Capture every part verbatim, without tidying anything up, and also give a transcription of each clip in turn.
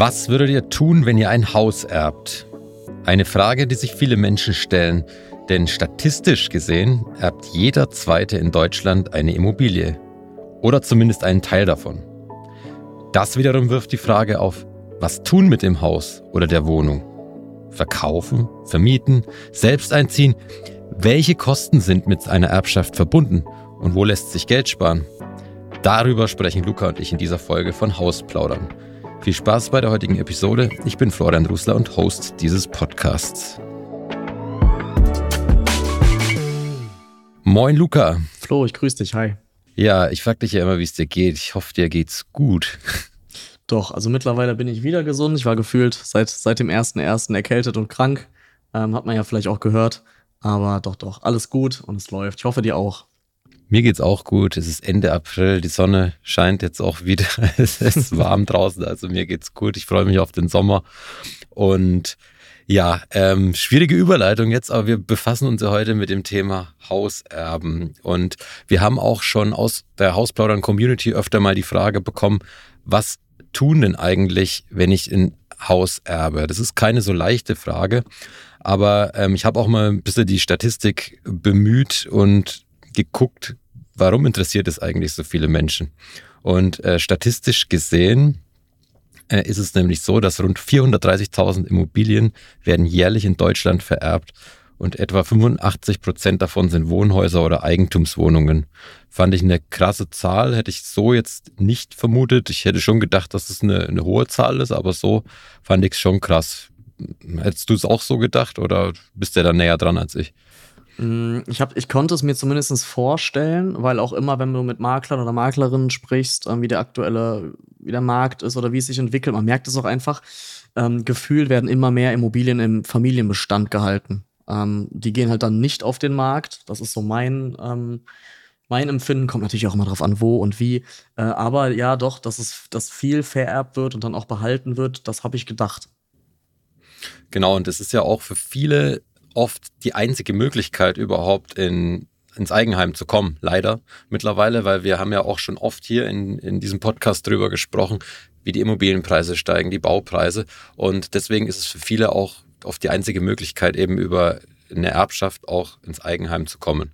Was würdet ihr tun, wenn ihr ein Haus erbt? Eine Frage, die sich viele Menschen stellen, denn statistisch gesehen erbt jeder Zweite in Deutschland eine Immobilie oder zumindest einen Teil davon. Das wiederum wirft die Frage auf, was tun mit dem Haus oder der Wohnung? Verkaufen, vermieten, selbst einziehen? Welche Kosten sind mit einer Erbschaft verbunden und wo lässt sich Geld sparen? Darüber sprechen Luca und ich in dieser Folge von Hausplaudern. Viel Spaß bei der heutigen Episode. Ich bin Florian Rußler und Host dieses Podcasts. Moin Luca. Flo, ich grüße dich, hi. Ja, ich frage dich ja immer, wie es dir geht. Ich hoffe, dir geht's gut. Doch, also mittlerweile bin ich wieder gesund. Ich war gefühlt seit, seit dem ersten ersten erkältet und krank. Ähm, hat man ja vielleicht auch gehört. Aber doch, doch, alles gut und es läuft. Ich hoffe, dir auch. Mir geht's auch gut. Es ist Ende April. Die Sonne scheint jetzt auch wieder. Es ist warm draußen. Also mir geht's gut. Ich freue mich auf den Sommer. Und ja, ähm, schwierige Überleitung jetzt, aber wir befassen uns ja heute mit dem Thema Hauserben. Und wir haben auch schon aus der Hausplaudern-Community öfter mal die Frage bekommen, was tun denn eigentlich, wenn ich ein Haus erbe? Das ist keine so leichte Frage, aber ähm, ich habe auch mal ein bisschen die Statistik bemüht und geguckt, warum interessiert es eigentlich so viele Menschen? Und äh, statistisch gesehen äh, ist es nämlich so, dass rund vierhundertdreißigtausend Immobilien werden jährlich in Deutschland vererbt und etwa fünfundachtzig Prozent davon sind Wohnhäuser oder Eigentumswohnungen. Fand ich eine krasse Zahl, hätte ich so jetzt nicht vermutet. Ich hätte schon gedacht, dass es eine, eine hohe Zahl ist, aber so fand ich es schon krass. Hättest du es auch so gedacht oder bist du da näher dran als ich? Ich, hab, ich konnte es mir zumindest vorstellen, weil auch immer, wenn du mit Maklern oder Maklerinnen sprichst, wie der aktuelle, wie der Markt ist oder wie es sich entwickelt, man merkt es auch einfach, ähm, gefühlt werden immer mehr Immobilien im Familienbestand gehalten. Ähm, die gehen halt dann nicht auf den Markt, das ist so mein, ähm, mein Empfinden, kommt natürlich auch immer drauf an, wo und wie, äh, aber ja doch, dass es dass viel vererbt wird und dann auch behalten wird, das habe ich gedacht. Genau, und das ist ja auch für viele oft die einzige Möglichkeit überhaupt in, ins Eigenheim zu kommen, leider mittlerweile, weil wir haben ja auch schon oft hier in, in diesem Podcast drüber gesprochen, wie die Immobilienpreise steigen, die Baupreise und deswegen ist es für viele auch oft die einzige Möglichkeit eben über eine Erbschaft auch ins Eigenheim zu kommen.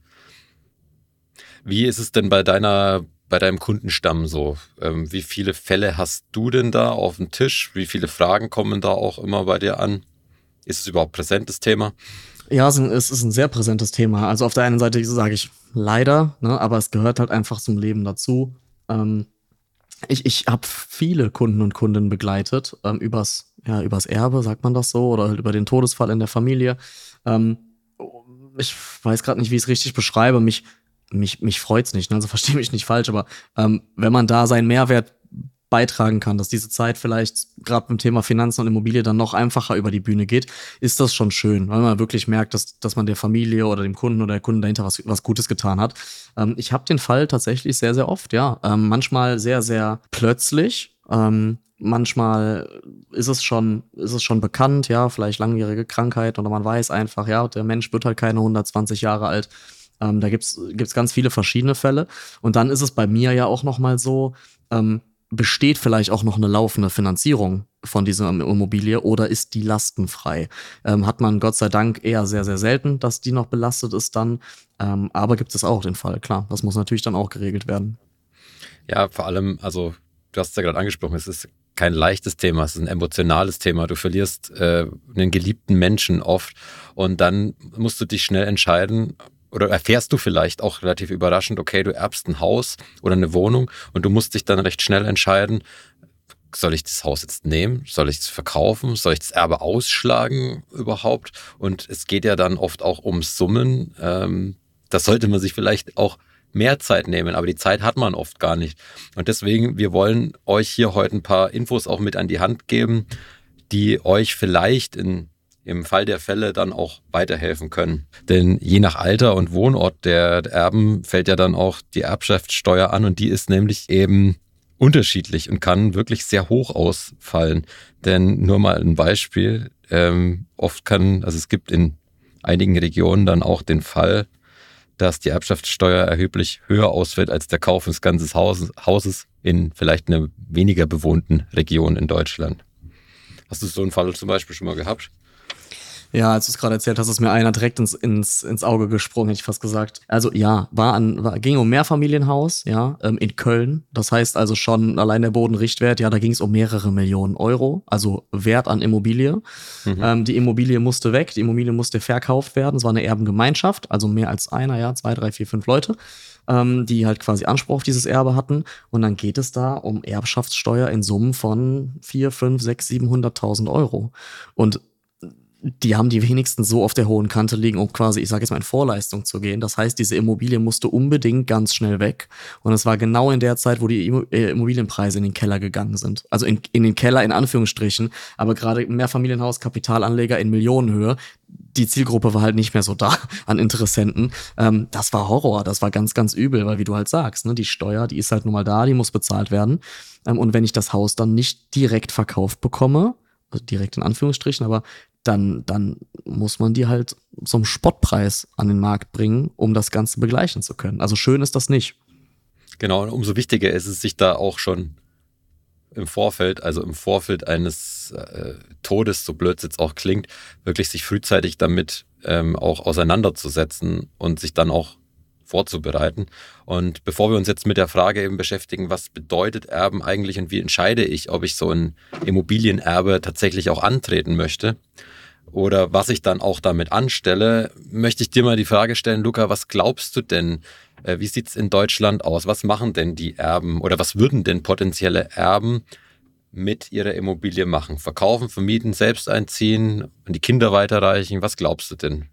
Wie ist es denn bei deiner, bei deinem Kundenstamm so? Ähm, wie viele Fälle hast du denn da auf dem Tisch? Wie viele Fragen kommen da auch immer bei dir an? Ist es überhaupt präsentes Thema? Ja, es ist ein sehr präsentes Thema. Also auf der einen Seite sage ich leider, ne, aber es gehört halt einfach zum Leben dazu. Ähm, ich ich habe viele Kunden und Kundinnen begleitet, ähm, übers, ja, übers Erbe, sagt man das so, oder halt über den Todesfall in der Familie. Ähm, ich weiß gerade nicht, wie ich es richtig beschreibe. Mich, mich, mich freut's nicht, ne? Also verstehe mich nicht falsch, aber ähm, wenn man da seinen Mehrwert beitragen kann, dass diese Zeit vielleicht gerade beim Thema Finanzen und Immobilie dann noch einfacher über die Bühne geht, ist das schon schön, weil man wirklich merkt, dass, dass man der Familie oder dem Kunden oder der Kunden dahinter was, was Gutes getan hat. Ähm, ich habe den Fall tatsächlich sehr, sehr oft, ja. Ähm, manchmal sehr, sehr plötzlich. Ähm, manchmal ist es schon, ist es schon bekannt, ja, vielleicht langjährige Krankheit oder man weiß einfach, ja, der Mensch wird halt keine hundertzwanzig Jahre alt. Ähm, da gibt's, gibt's ganz viele verschiedene Fälle. Und dann ist es bei mir ja auch nochmal so, ähm, besteht vielleicht auch noch eine laufende Finanzierung von dieser Immobilie oder ist die lastenfrei? Ähm, hat man Gott sei Dank eher sehr, sehr selten, dass die noch belastet ist dann. Ähm, aber gibt es auch den Fall, klar. Das muss natürlich dann auch geregelt werden. Ja, vor allem, also du hast es ja gerade angesprochen, es ist kein leichtes Thema, es ist ein emotionales Thema. Du verlierst äh, einen geliebten Menschen oft und dann musst du dich schnell entscheiden, oder erfährst du vielleicht auch relativ überraschend, okay, du erbst ein Haus oder eine Wohnung und du musst dich dann recht schnell entscheiden, soll ich das Haus jetzt nehmen, soll ich es verkaufen, soll ich das Erbe ausschlagen überhaupt? Und es geht ja dann oft auch um Summen. Ähm, da sollte man sich vielleicht auch mehr Zeit nehmen, aber die Zeit hat man oft gar nicht. Und deswegen, wir wollen euch hier heute ein paar Infos auch mit an die Hand geben, die euch vielleicht in im Fall der Fälle dann auch weiterhelfen können. Denn je nach Alter und Wohnort der Erben fällt ja dann auch die Erbschaftssteuer an und die ist nämlich eben unterschiedlich und kann wirklich sehr hoch ausfallen. Denn nur mal ein Beispiel, ähm, oft kann, also es gibt in einigen Regionen dann auch den Fall, dass die Erbschaftssteuer erheblich höher ausfällt als der Kauf des ganzen Hauses in vielleicht einer weniger bewohnten Region in Deutschland. Hast du so einen Fall zum Beispiel schon mal gehabt? Ja, als du es gerade erzählt hast, ist mir einer direkt ins, ins, ins Auge gesprungen, hätte ich fast gesagt. Also ja, war an, war, ging um Mehrfamilienhaus, ja, ähm, in Köln. Das heißt also schon allein der Bodenrichtwert, ja, da ging es um mehrere Millionen Euro, also Wert an Immobilie. Mhm. Ähm, die Immobilie musste weg, die Immobilie musste verkauft werden. Es war eine Erbengemeinschaft, also mehr als einer, ja, zwei, drei, vier, fünf Leute, ähm, die halt quasi Anspruch auf dieses Erbe hatten. Und dann geht es da um Erbschaftssteuer in Summen von vier, fünf, sechs, siebenhunderttausend Euro. Und die haben die wenigsten so auf der hohen Kante liegen, um quasi, ich sage jetzt mal, in Vorleistung zu gehen. Das heißt, diese Immobilie musste unbedingt ganz schnell weg. Und es war genau in der Zeit, wo die Immobilienpreise in den Keller gegangen sind. Also in, in den Keller in Anführungsstrichen. Aber gerade Mehrfamilienhaus, Kapitalanleger in Millionenhöhe, die Zielgruppe war halt nicht mehr so da an Interessenten. Ähm, das war Horror, das war ganz, ganz übel, weil wie du halt sagst, ne, die Steuer, die ist halt nun mal da, die muss bezahlt werden. Ähm, und wenn ich das Haus dann nicht direkt verkauft bekomme, also direkt in Anführungsstrichen, aber dann, dann muss man die halt zum Spottpreis an den Markt bringen, um das Ganze begleichen zu können. Also schön ist das nicht. Genau, und umso wichtiger ist es, sich da auch schon im Vorfeld, also im Vorfeld eines äh, Todes, so blöd es jetzt auch klingt, wirklich sich frühzeitig damit ähm, auch auseinanderzusetzen und sich dann auch vorzubereiten. Und bevor wir uns jetzt mit der Frage eben beschäftigen, was bedeutet Erben eigentlich und wie entscheide ich, ob ich so ein Immobilienerbe tatsächlich auch antreten möchte oder was ich dann auch damit anstelle, möchte ich dir mal die Frage stellen, Luca, was glaubst du denn, äh, wie sieht es in Deutschland aus? Was machen denn die Erben oder was würden denn potenzielle Erben mit ihrer Immobilie machen? Verkaufen, vermieten, selbst einziehen, an die Kinder weiterreichen? Was glaubst du denn?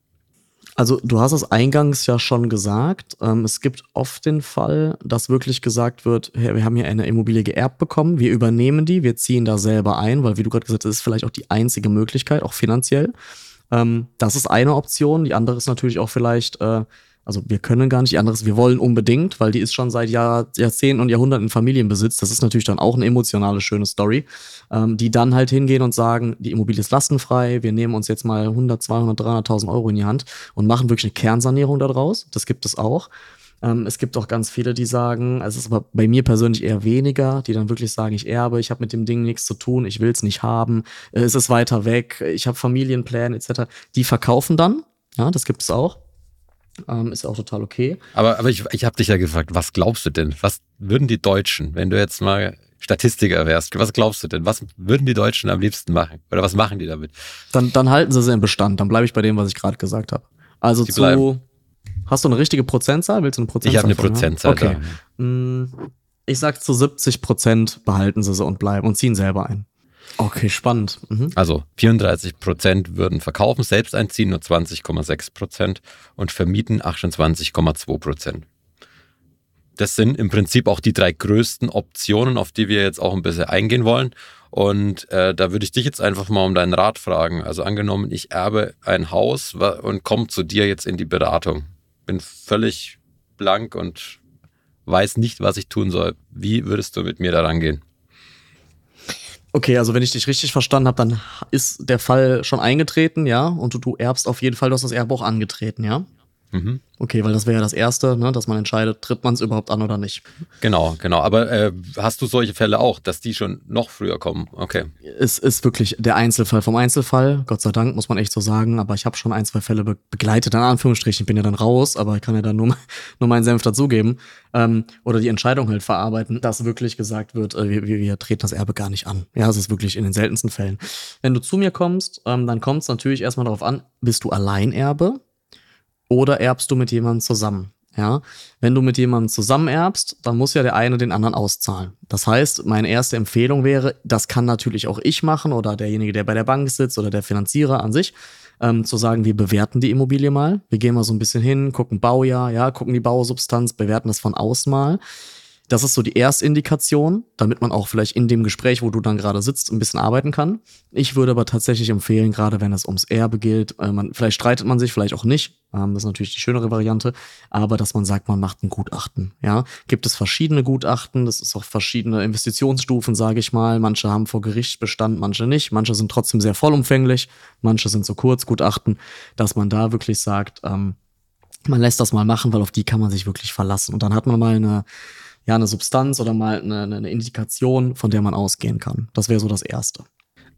Also du hast es eingangs ja schon gesagt, ähm, es gibt oft den Fall, dass wirklich gesagt wird, hey, wir haben hier eine Immobilie geerbt bekommen, wir übernehmen die, wir ziehen da selber ein, weil wie du gerade gesagt hast, das ist vielleicht auch die einzige Möglichkeit, auch finanziell. Ähm, das ist eine Option, die andere ist natürlich auch vielleicht, äh, also wir können gar nicht, die andere ist, wir wollen unbedingt, weil die ist schon seit Jahr, Jahrzehnten und Jahrhunderten in Familienbesitz. Das ist natürlich dann auch eine emotionale, schöne Story, ähm, die dann halt hingehen und sagen, die Immobilie ist lastenfrei, wir nehmen uns jetzt mal hundert, zweihundert, dreihunderttausend Euro in die Hand und machen wirklich eine Kernsanierung daraus. Das gibt es auch. Ähm, es gibt auch ganz viele, die sagen, es ist aber bei mir persönlich eher weniger, die dann wirklich sagen, ich erbe, ich habe mit dem Ding nichts zu tun, ich will es nicht haben, äh, es ist weiter weg, ich habe Familienpläne et cetera. Die verkaufen dann, ja, das gibt es auch. Ähm, ist auch total okay. Aber, aber ich, ich habe dich ja gefragt, was glaubst du denn? Was würden die Deutschen, wenn du jetzt mal Statistiker wärst, was glaubst du denn? Was würden die Deutschen am liebsten machen? Oder was machen die damit? Dann, dann halten sie sie im Bestand. Dann bleibe ich bei dem, was ich gerade gesagt habe. Also die zu... Bleiben. Hast du eine richtige Prozentzahl? Willst du eine Prozentzahl? Ich habe eine von, Prozentzahl. Okay. Da. Ich sag zu siebzig Prozent behalten sie sie und bleiben und ziehen selber ein. Okay, spannend. Mhm. Also vierunddreißig Prozent würden verkaufen, selbst einziehen, nur zwanzig Komma sechs Prozent und vermieten achtundzwanzig Komma zwei Prozent. Das sind im Prinzip auch die drei größten Optionen, auf die wir jetzt auch ein bisschen eingehen wollen. Und äh, da würde ich dich jetzt einfach mal um deinen Rat fragen. Also angenommen, ich erbe ein Haus und komme zu dir jetzt in die Beratung. Bin völlig blank und weiß nicht, was ich tun soll. Wie würdest du mit mir da rangehen? Okay, also wenn ich dich richtig verstanden habe, dann ist der Fall schon eingetreten, ja? Und du, du erbst auf jeden Fall, du hast das Erbe auch angetreten, ja? Mhm. Okay, weil das wäre ja das Erste, ne, dass man entscheidet, tritt man es überhaupt an oder nicht. Genau, genau. Aber äh, hast du solche Fälle auch, dass die schon noch früher kommen? Okay. Es ist wirklich der Einzelfall vom Einzelfall, Gott sei Dank, muss man echt so sagen. Aber ich habe schon ein, zwei Fälle be- begleitet, in Anführungsstrichen. Ich bin ja dann raus, aber ich kann ja dann nur, nur meinen Senf dazugeben. Ähm, oder die Entscheidung halt verarbeiten, dass wirklich gesagt wird, äh, wir, wir treten das Erbe gar nicht an. Ja, das ist wirklich in den seltensten Fällen. Wenn du zu mir kommst, ähm, dann kommt es natürlich erstmal darauf an, bist du Alleinerbe? Oder erbst du mit jemandem zusammen? Ja, wenn du mit jemandem zusammen erbst, dann muss ja der eine den anderen auszahlen. Das heißt, meine erste Empfehlung wäre, das kann natürlich auch ich machen oder derjenige, der bei der Bank sitzt oder der Finanzierer an sich, ähm, zu sagen, wir bewerten die Immobilie mal. Wir gehen mal so ein bisschen hin, gucken Baujahr, ja, gucken die Bausubstanz, bewerten das von außen mal. Das ist so die Erstindikation, damit man auch vielleicht in dem Gespräch, wo du dann gerade sitzt, ein bisschen arbeiten kann. Ich würde aber tatsächlich empfehlen, gerade wenn es ums Erbe geht, äh, man, vielleicht streitet man sich, vielleicht auch nicht, ähm, das ist natürlich die schönere Variante, aber dass man sagt, man macht ein Gutachten. Ja, gibt es verschiedene Gutachten, das ist auch verschiedene Investitionsstufen, sage ich mal. Manche haben vor Gericht Bestand, manche nicht. Manche sind trotzdem sehr vollumfänglich, manche sind so Kurzgutachten, dass man da wirklich sagt, ähm, man lässt das mal machen, weil auf die kann man sich wirklich verlassen. Und dann hat man mal eine ja, eine Substanz oder mal eine, eine Indikation, von der man ausgehen kann. Das wäre so das Erste.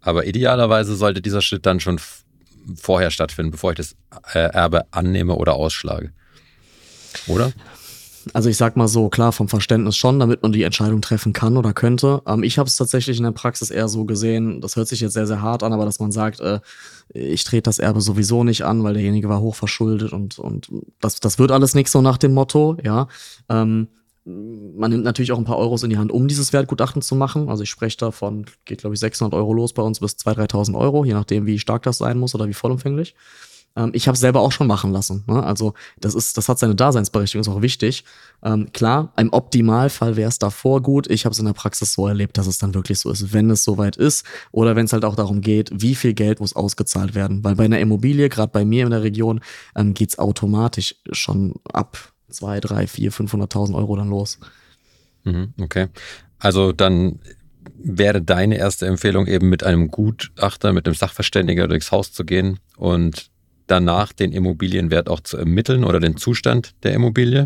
Aber idealerweise sollte dieser Schritt dann schon f- vorher stattfinden, bevor ich das äh, Erbe annehme oder ausschlage. Oder? Also ich sag mal so, klar, vom Verständnis schon, damit man die Entscheidung treffen kann oder könnte. Ähm, ich habe es tatsächlich in der Praxis eher so gesehen, das hört sich jetzt sehr, sehr hart an, aber dass man sagt, äh, ich trete das Erbe sowieso nicht an, weil derjenige war hoch verschuldet und, und das, das wird alles nichts so nach dem Motto, ja. Ähm, man nimmt natürlich auch ein paar Euros in die Hand, um dieses Wertgutachten zu machen. Also ich spreche davon, geht glaube ich sechshundert Euro los bei uns bis zweitausend, dreitausend Euro, je nachdem wie stark das sein muss oder wie vollumfänglich. Ähm, ich habe es selber auch schon machen lassen. Ne? Also das ist, das hat seine Daseinsberechtigung, ist auch wichtig. Ähm, klar, im Optimalfall wäre es davor gut. Ich habe es in der Praxis so erlebt, dass es dann wirklich so ist, wenn es soweit ist oder wenn es halt auch darum geht, wie viel Geld muss ausgezahlt werden. Weil bei einer Immobilie, gerade bei mir in der Region, ähm, geht's automatisch schon ab zwei, drei, vier, fünfhunderttausend Euro dann los. Mhm, okay. Also dann wäre deine erste Empfehlung eben mit einem Gutachter, mit einem Sachverständiger durchs Haus zu gehen und danach den Immobilienwert auch zu ermitteln oder den Zustand der Immobilie?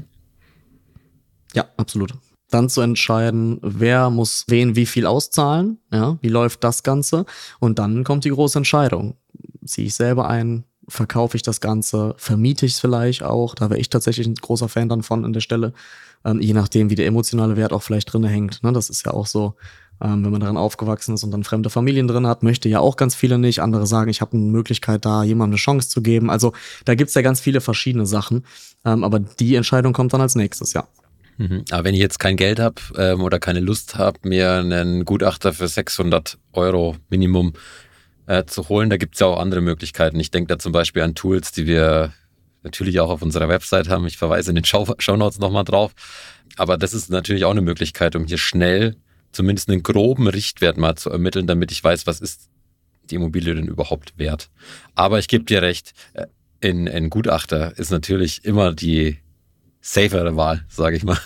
Ja, absolut. Dann zu entscheiden, wer muss wen wie viel auszahlen, ja, wie läuft das Ganze? Und dann kommt die große Entscheidung. Ziehe ich selber ein? Verkaufe ich das Ganze? Vermiete ich es vielleicht auch? Da wäre ich tatsächlich ein großer Fan dann von an der Stelle. Ähm, je nachdem, wie der emotionale Wert auch vielleicht drin hängt. Ne? Das ist ja auch so, ähm, wenn man daran aufgewachsen ist und dann fremde Familien drin hat, möchte ja auch ganz viele nicht. Andere sagen, ich habe eine Möglichkeit, da jemandem eine Chance zu geben. Also da gibt's ja ganz viele verschiedene Sachen. Ähm, aber die Entscheidung kommt dann als nächstes, ja. Mhm. Aber wenn ich jetzt kein Geld habe ähm, oder keine Lust habe, mir einen Gutachter für sechshundert Euro Minimum äh, zu holen, da gibt es ja auch andere Möglichkeiten. Ich denke da zum Beispiel an Tools, die wir natürlich auch auf unserer Website haben. Ich verweise in den Show Shownotes nochmal drauf. Aber das ist natürlich auch eine Möglichkeit, um hier schnell zumindest einen groben Richtwert mal zu ermitteln, damit ich weiß, was ist die Immobilie denn überhaupt wert. Aber ich gebe dir recht, in, in Gutachter ist natürlich immer die safere Wahl, sage ich mal.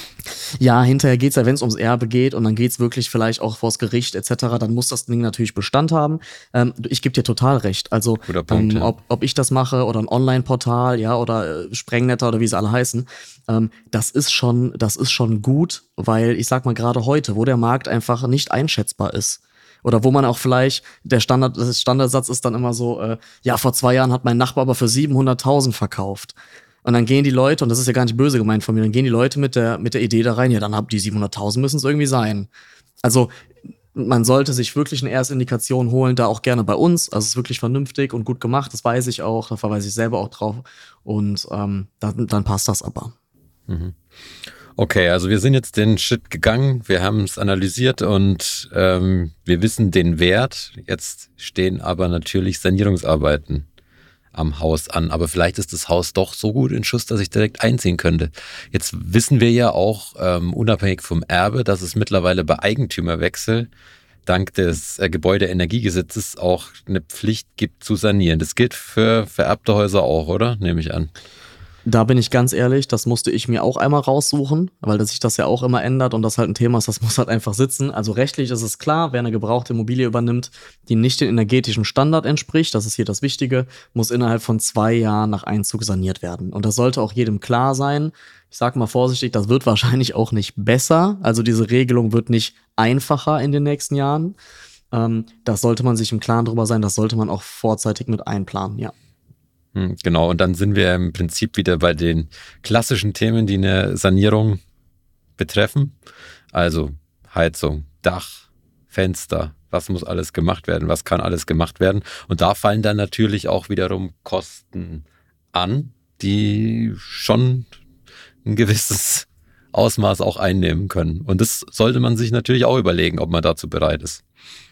Ja, hinterher geht's ja, wenn es ums Erbe geht und dann geht's wirklich vielleicht auch vors Gericht et cetera, dann muss das Ding natürlich Bestand haben. Ähm, ich gebe dir total recht. Also Guter Punkt, ähm, ja. ob, ob ich das mache oder ein Online-Portal, ja, oder äh, Sprengnetter oder wie sie alle heißen, ähm, das ist schon, das ist schon gut, weil ich sag mal gerade heute, wo der Markt einfach nicht einschätzbar ist. Oder wo man auch vielleicht, der Standard, das Standardsatz ist dann immer so, äh, ja, vor zwei Jahren hat mein Nachbar aber für siebenhunderttausend verkauft. Und dann gehen die Leute, und das ist ja gar nicht böse gemeint von mir, dann gehen die Leute mit der, mit der Idee da rein, ja, dann habt die siebenhunderttausend müssen es irgendwie sein. Also, man sollte sich wirklich eine Erstindikation holen, da auch gerne bei uns. Also, es ist wirklich vernünftig und gut gemacht, das weiß ich auch, da verweise ich selber auch drauf. Und ähm, dann, dann passt das aber. Mhm. Okay, also wir sind jetzt den Schritt gegangen, wir haben es analysiert und ähm, wir wissen den Wert. Jetzt stehen aber natürlich Sanierungsarbeiten am Haus an. Aber vielleicht ist das Haus doch so gut in Schuss, dass ich direkt einziehen könnte. Jetzt wissen wir ja auch, ähm, unabhängig vom Erbe, dass es mittlerweile bei Eigentümerwechsel dank des äh, Gebäudeenergiegesetzes auch eine Pflicht gibt zu sanieren. Das gilt für vererbte Häuser auch, oder? Nehme ich an. Da bin ich ganz ehrlich, das musste ich mir auch einmal raussuchen, weil das sich das ja auch immer ändert und das halt ein Thema ist, das muss halt einfach sitzen. Also rechtlich ist es klar, wer eine gebrauchte Immobilie übernimmt, die nicht dem energetischen Standard entspricht, das ist hier das Wichtige, muss innerhalb von zwei Jahren nach Einzug saniert werden. Und das sollte auch jedem klar sein. Ich sag mal vorsichtig, das wird wahrscheinlich auch nicht besser. Also diese Regelung wird nicht einfacher in den nächsten Jahren. Ähm, das sollte man sich im Klaren drüber sein, das sollte man auch vorzeitig mit einplanen, ja. Hm, genau, und dann sind wir im Prinzip wieder bei den klassischen Themen, die eine Sanierung betreffen. Also Heizung, Dach, Fenster, was muss alles gemacht werden, was kann alles gemacht werden. Und da fallen dann natürlich auch wiederum Kosten an, die schon ein gewisses Ausmaß auch einnehmen können. Und das sollte man sich natürlich auch überlegen, ob man dazu bereit ist.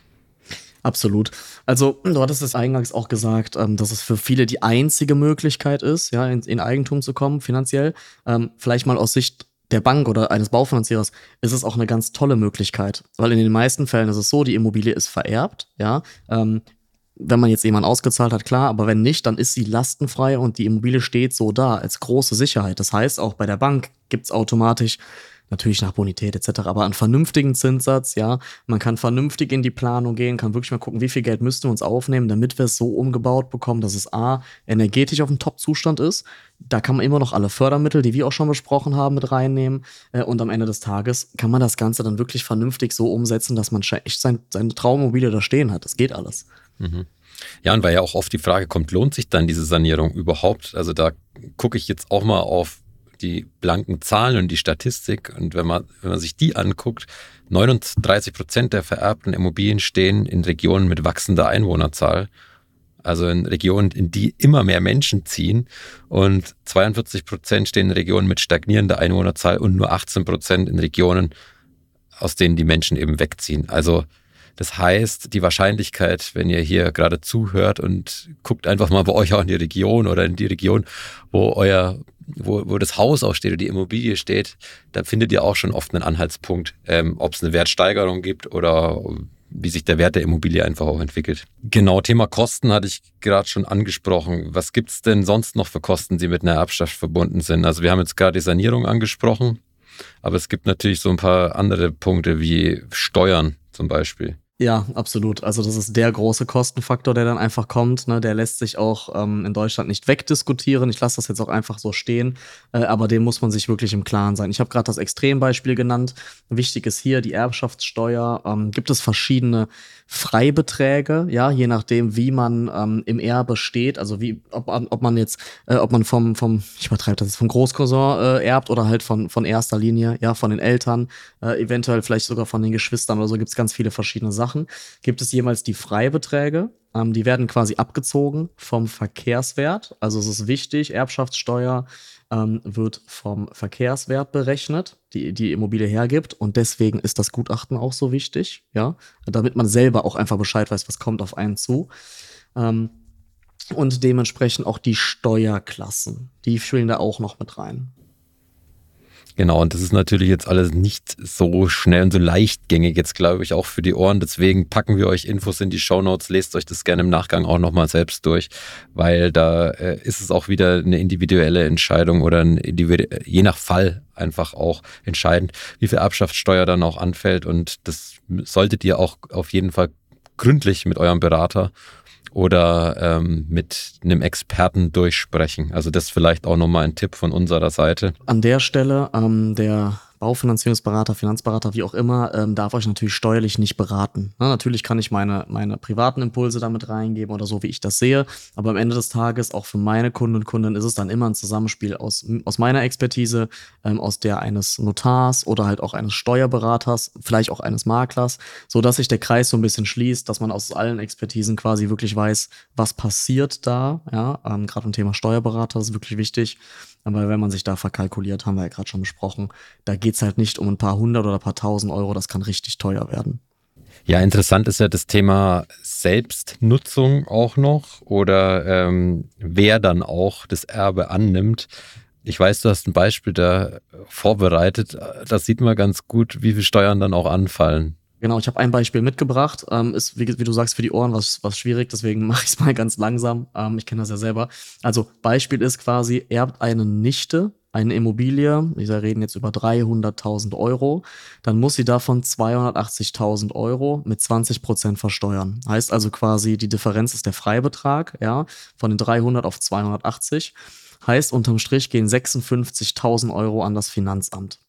Absolut. Also, du hattest es eingangs auch gesagt, ähm, dass es für viele die einzige Möglichkeit ist, ja, in, in Eigentum zu kommen, finanziell. Ähm, vielleicht mal aus Sicht der Bank oder eines Baufinanzierers ist es auch eine ganz tolle Möglichkeit. Weil in den meisten Fällen ist es so, die Immobilie ist vererbt, ja. Ähm, wenn man jetzt jemanden ausgezahlt hat, klar, aber wenn nicht, dann ist sie lastenfrei und die Immobilie steht so da als große Sicherheit. Das heißt, auch bei der Bank gibt's automatisch natürlich nach Bonität et cetera, aber einen vernünftigen Zinssatz, ja. Man kann vernünftig in die Planung gehen, kann wirklich mal gucken, wie viel Geld müssten wir uns aufnehmen, damit wir es so umgebaut bekommen, dass es A, energetisch auf dem Top-Zustand ist. Da kann man immer noch alle Fördermittel, die wir auch schon besprochen haben, mit reinnehmen. Äh, und am Ende des Tages kann man das Ganze dann wirklich vernünftig so umsetzen, dass man echt sein, seine Traumimmobilie da stehen hat. Das geht alles. Mhm. Ja, und weil ja auch oft die Frage kommt, lohnt sich dann diese Sanierung überhaupt? Also da gucke ich jetzt auch mal auf die blanken Zahlen und die Statistik. Und wenn man, wenn man sich die anguckt, neununddreißig Prozent der vererbten Immobilien stehen in Regionen mit wachsender Einwohnerzahl. Also in Regionen, in die immer mehr Menschen ziehen. Und zweiundvierzig Prozent stehen in Regionen mit stagnierender Einwohnerzahl und nur achtzehn Prozent in Regionen, aus denen die Menschen eben wegziehen. Also das heißt, die Wahrscheinlichkeit, wenn ihr hier gerade zuhört und guckt einfach mal bei euch auch in die Region oder in die Region, wo euer, wo, wo das Haus auch steht oder die Immobilie steht, da findet ihr auch schon oft einen Anhaltspunkt, ähm, ob es eine Wertsteigerung gibt oder wie sich der Wert der Immobilie einfach auch entwickelt. Genau, Thema Kosten hatte ich gerade schon angesprochen. Was gibt es denn sonst noch für Kosten, die mit einer Erbschaft verbunden sind? Also wir haben jetzt gerade die Sanierung angesprochen, aber es gibt natürlich so ein paar andere Punkte wie Steuern zum Beispiel. Ja, absolut. Also das ist der große Kostenfaktor, der dann einfach kommt. Ne? Der lässt sich auch ähm, in Deutschland nicht wegdiskutieren. Ich lasse das jetzt auch einfach so stehen, äh, aber dem muss man sich wirklich im Klaren sein. Ich habe gerade das Extrembeispiel genannt. Wichtig ist hier die Erbschaftssteuer. Ähm, gibt es verschiedene Freibeträge, ja, je nachdem, wie man ähm, im Erbe steht. Also wie, ob, ob man jetzt, äh, ob man vom, vom, ich übertreibe das jetzt, vom Großcousin äh, erbt oder halt von, von erster Linie, ja, von den Eltern, äh, eventuell vielleicht sogar von den Geschwistern oder so, gibt es ganz viele verschiedene Sachen. Gibt es jeweils die Freibeträge, ähm, die werden quasi abgezogen vom Verkehrswert. Also es ist wichtig, Erbschaftssteuer ähm, wird vom Verkehrswert berechnet, die die Immobilie hergibt. Und deswegen ist das Gutachten auch so wichtig, ja, damit man selber auch einfach Bescheid weiß, was kommt auf einen zu. Ähm, und dementsprechend auch die Steuerklassen, die spielen da auch noch mit rein. Genau, und das ist natürlich jetzt alles nicht so schnell und so leichtgängig jetzt, glaube ich, auch für die Ohren. Deswegen packen wir euch Infos in die Shownotes, lest euch das gerne im Nachgang auch nochmal selbst durch, weil da äh, ist es auch wieder eine individuelle Entscheidung oder ein individu- je nach Fall einfach auch entscheidend, wie viel Erbschaftssteuer dann auch anfällt. Und das solltet ihr auch auf jeden Fall gründlich mit eurem Berater oder ähm, mit einem Experten durchsprechen. Also das vielleicht auch nochmal ein Tipp von unserer Seite. An der Stelle, ähm, der Baufinanzierungsberater, Finanzberater, wie auch immer, ähm, darf euch natürlich steuerlich nicht beraten. Na, natürlich kann ich meine, meine privaten Impulse damit reingeben oder so, wie ich das sehe. Aber am Ende des Tages, auch für meine Kunden und Kunden, ist es dann immer ein Zusammenspiel aus, aus meiner Expertise, ähm, aus der eines Notars oder halt auch eines Steuerberaters, vielleicht auch eines Maklers, so dass sich der Kreis so ein bisschen schließt, dass man aus allen Expertisen quasi wirklich weiß, was passiert da. Ja, ähm, gerade im Thema Steuerberater, das ist wirklich wichtig. Aber wenn man sich da verkalkuliert, haben wir ja gerade schon besprochen, da geht's halt nicht um ein paar hundert oder ein paar tausend Euro, das kann richtig teuer werden. Ja, interessant ist ja das Thema Selbstnutzung auch noch oder ähm, wer dann auch das Erbe annimmt. Ich weiß, du hast ein Beispiel da vorbereitet, das sieht man ganz gut, wie viel Steuern dann auch anfallen. Genau, ich habe ein Beispiel mitgebracht. Ähm, ist, wie, wie du sagst, für die Ohren was, was schwierig, deswegen mache ich es mal ganz langsam. Ähm, ich kenne das ja selber. Also Beispiel ist quasi, erbt eine Nichte eine Immobilie, wir reden jetzt über dreihunderttausend Euro, dann muss sie davon zweihundertachtzigtausend Euro mit zwanzig Prozent versteuern. Heißt also quasi, die Differenz ist der Freibetrag, ja, von den dreihundert auf zweihundertachtzig. Heißt, unterm Strich gehen sechsundfünfzigtausend Euro an das Finanzamt.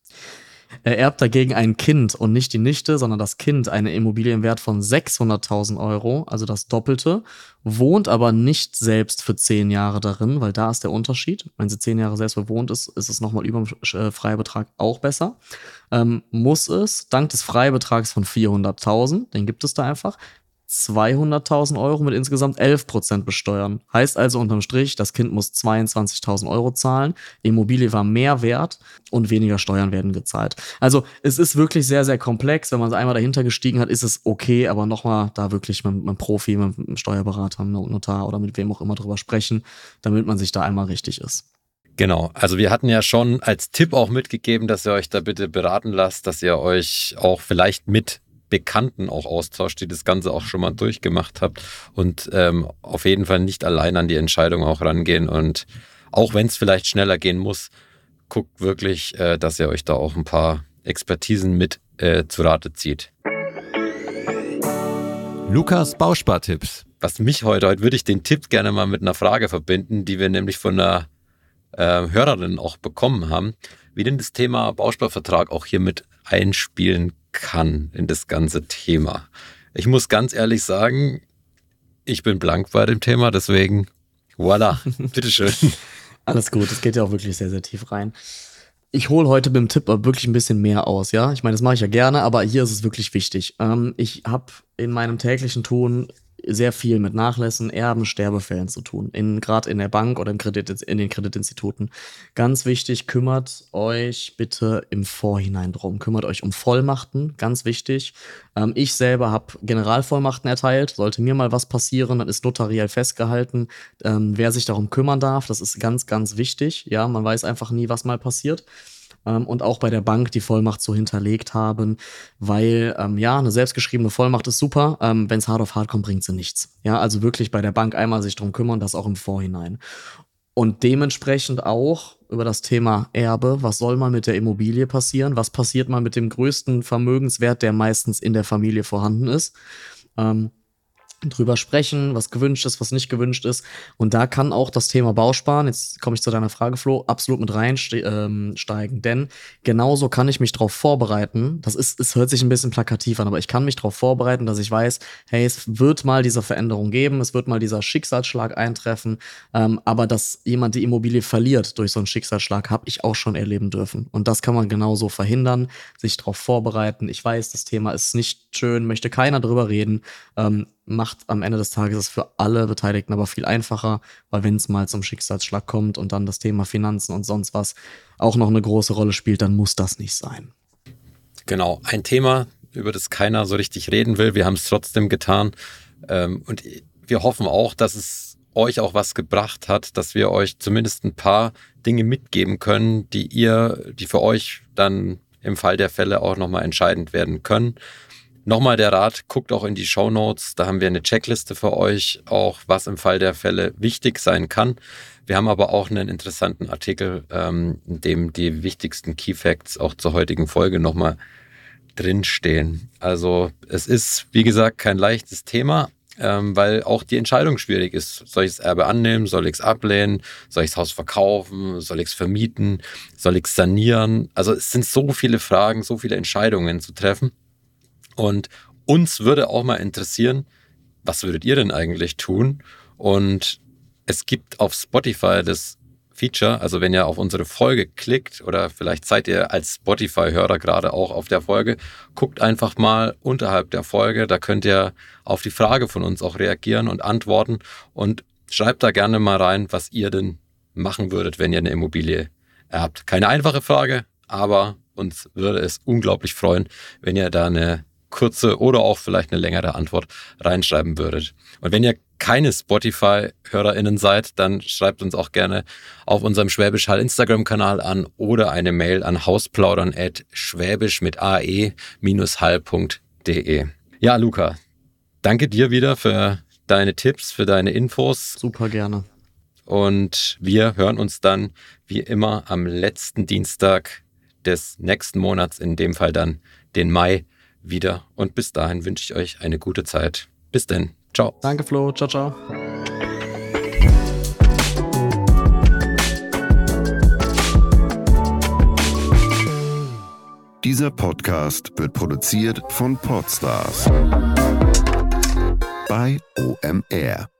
Er erbt dagegen ein Kind und nicht die Nichte, sondern das Kind eine Immobilie im Wert von sechshunderttausend Euro, also das Doppelte, wohnt aber nicht selbst für zehn Jahre darin, weil da ist der Unterschied. Wenn sie zehn Jahre selbst bewohnt ist, ist es nochmal über dem Freibetrag auch besser. Ähm, muss es, dank des Freibetrags von vierhunderttausend, den gibt es da einfach, zweihunderttausend Euro mit insgesamt elf Prozent besteuern. Heißt also unterm Strich, das Kind muss zweiundzwanzigtausend Euro zahlen, die Immobilie war mehr wert und weniger Steuern werden gezahlt. Also es ist wirklich sehr, sehr komplex. Wenn man einmal dahinter gestiegen hat, ist es okay, aber nochmal da wirklich mit einem Profi, mit einem Steuerberater, einem Notar oder mit wem auch immer drüber sprechen, damit man sich da einmal richtig ist. Genau, also wir hatten ja schon als Tipp auch mitgegeben, dass ihr euch da bitte beraten lasst, dass ihr euch auch vielleicht mit Bekannten auch austauscht, die das Ganze auch schon mal durchgemacht habt und ähm, auf jeden Fall nicht allein an die Entscheidung auch rangehen und auch wenn es vielleicht schneller gehen muss, guckt wirklich, äh, dass ihr euch da auch ein paar Expertisen mit äh, zu Rate zieht. Lukas Bauspartipps. Was mich heute, heute würde ich den Tipp gerne mal mit einer Frage verbinden, die wir nämlich von einer äh, Hörerin auch bekommen haben, wie denn das Thema Bausparvertrag auch hier mit einspielen kann in das ganze Thema. Ich muss ganz ehrlich sagen, ich bin blank bei dem Thema, deswegen voilà, bitteschön. Alles gut, es geht ja auch wirklich sehr, sehr tief rein. Ich hole heute beim Tipp wirklich ein bisschen mehr aus, ja. Ich meine, das mache ich ja gerne, aber hier ist es wirklich wichtig. Ähm, ich habe in meinem täglichen Tun sehr viel mit Nachlässen, Erben, Sterbefällen zu tun. In, gerade in der Bank oder im Kredit, in den Kreditinstituten. Ganz wichtig, kümmert euch bitte im Vorhinein drum. Kümmert euch um Vollmachten, ganz wichtig. Ähm, ich selber habe Generalvollmachten erteilt. Sollte mir mal was passieren, dann ist notariell festgehalten, ähm, wer sich darum kümmern darf. Das ist ganz, ganz wichtig. Ja, man weiß einfach nie, was mal passiert. Ähm, und auch bei der Bank die Vollmacht so hinterlegt haben, weil, ähm, ja, eine selbstgeschriebene Vollmacht ist super, ähm, wenn es hart auf hart kommt, bringt sie nichts. Ja, also wirklich bei der Bank einmal sich drum kümmern, das auch im Vorhinein. Und dementsprechend auch über das Thema Erbe, was soll mal mit der Immobilie passieren, was passiert mal mit dem größten Vermögenswert, der meistens in der Familie vorhanden ist, ähm, drüber sprechen, was gewünscht ist, was nicht gewünscht ist. Und da kann auch das Thema Bausparen, jetzt komme ich zu deiner Frage, Flo, absolut mit reinsteigen. Ähm, denn genauso kann ich mich darauf vorbereiten, das ist, es hört sich ein bisschen plakativ an, aber ich kann mich darauf vorbereiten, dass ich weiß, hey, es wird mal diese Veränderung geben, es wird mal dieser Schicksalsschlag eintreffen, ähm, aber dass jemand die Immobilie verliert durch so einen Schicksalsschlag, habe ich auch schon erleben dürfen. Und das kann man genauso verhindern, sich darauf vorbereiten. Ich weiß, das Thema ist nicht schön, möchte keiner drüber reden, ähm, macht am Ende des Tages es für alle Beteiligten aber viel einfacher, weil wenn es mal zum Schicksalsschlag kommt und dann das Thema Finanzen und sonst was auch noch eine große Rolle spielt, dann muss das nicht sein. Genau, ein Thema, über das keiner so richtig reden will. Wir haben es trotzdem getan und wir hoffen auch, dass es euch auch was gebracht hat, dass wir euch zumindest ein paar Dinge mitgeben können, die ihr, die für euch dann im Fall der Fälle auch nochmal entscheidend werden können. Nochmal der Rat, guckt auch in die Shownotes, da haben wir eine Checkliste für euch, auch was im Fall der Fälle wichtig sein kann. Wir haben aber auch einen interessanten Artikel, ähm, in dem die wichtigsten Key Facts auch zur heutigen Folge nochmal drinstehen. Also es ist, wie gesagt, kein leichtes Thema, ähm, weil auch die Entscheidung schwierig ist. Soll ich das Erbe annehmen? Soll ich es ablehnen? Soll ich das Haus verkaufen? Soll ich es vermieten? Soll ich es sanieren? Also es sind so viele Fragen, so viele Entscheidungen zu treffen. Und uns würde auch mal interessieren, was würdet ihr denn eigentlich tun? Und es gibt auf Spotify das Feature, also wenn ihr auf unsere Folge klickt oder vielleicht seid ihr als Spotify-Hörer gerade auch auf der Folge, guckt einfach mal unterhalb der Folge, da könnt ihr auf die Frage von uns auch reagieren und antworten und schreibt da gerne mal rein, was ihr denn machen würdet, wenn ihr eine Immobilie erbt. Keine einfache Frage, aber uns würde es unglaublich freuen, wenn ihr da eine kurze oder auch vielleicht eine längere Antwort reinschreiben würdet. Und wenn ihr keine Spotify-HörerInnen seid, dann schreibt uns auch gerne auf unserem Schwäbisch Hall Instagram-Kanal an oder eine Mail an hausplaudern at schwäbisch mit ae hall punkt de. Ja, Luca, danke dir wieder für deine Tipps, für deine Infos. Super gerne. Und wir hören uns dann wie immer am letzten Dienstag des nächsten Monats, in dem Fall dann den Mai, wieder. Und bis dahin wünsche ich euch eine gute Zeit. Bis denn. Ciao. Danke, Flo. Ciao, ciao. Dieser Podcast wird produziert von Podstars bei O M R.